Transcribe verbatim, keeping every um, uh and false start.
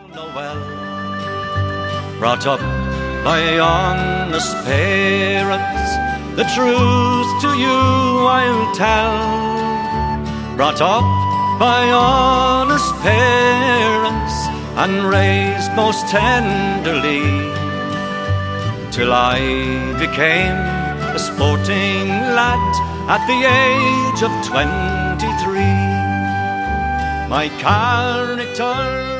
Noel, brought up by honest parents, the truth to you I'll tell. Brought up by honest parents and raised most tenderly, till I became a sporting lad at the age of twenty-three. My character